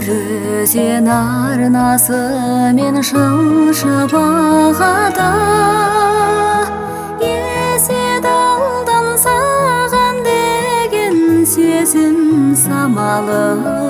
өзен арнасы мен шыңшы бағада есет алдан саған деген сезім самалы.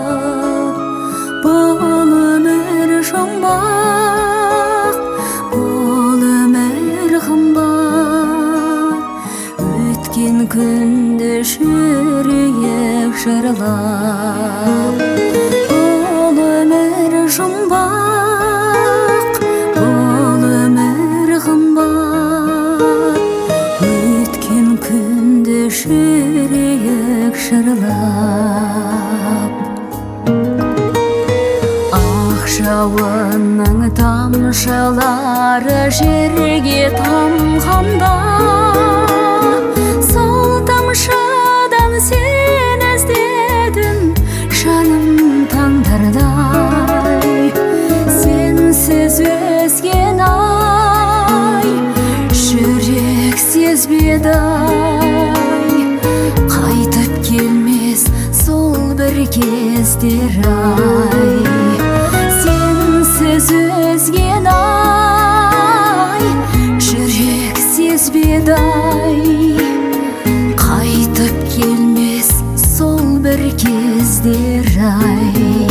Бұл өмір жұмбақ, бұл өмір қымбат, өткен күнді жүрек жырлап. Бұл өмір жұмбақ, бұл өмір қымбат, өткен күнді жүрек жырлап. Жауынның тамшылары жерге тамғанда, сол тамшыдан сен іздедім жаным таңдардай. Сенсіз өзген-ай, жүрек сезбеді-ай, қайтып келмес сол бір кездер-ай. Сенсіз өзген-ай, жүрек сезбеді-ай, қайтып келмес сол бір кездер-ай.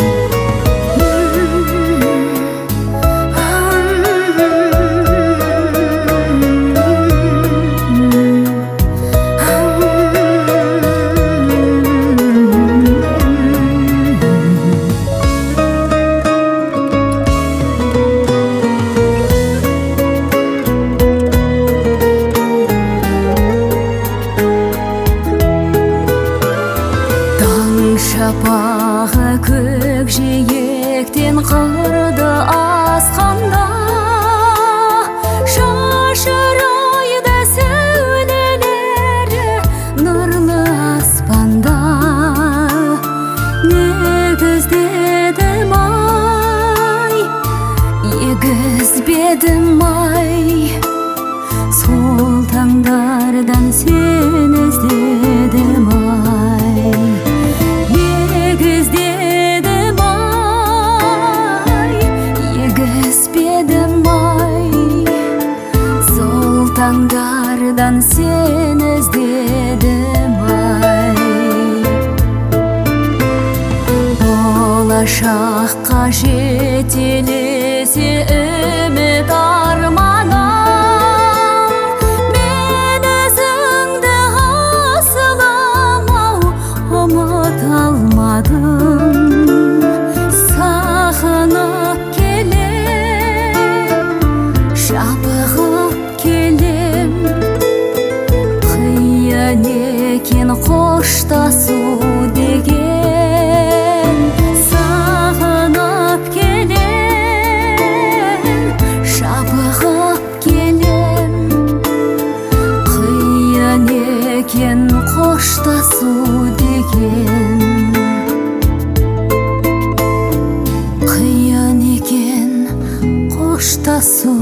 Шапағы көкжиектен қырды асқанда, шашырайды сәулелері нұрлы аспанда. Негіздедім-ай, егізбедім-ай, сол таңдардан сен іздедім-ай. Таңдардан сен іздедім-ай. Болашаққа жетелесе үміт арманым, мен өзіңді асылым-ау ұмыта алмадым. Сағынып келем, жабығып келем, қиын екен қоштасу деген. Сағынып келем, жабығып келем, қиын екен қоштасу деген. Қиын екен қоштасу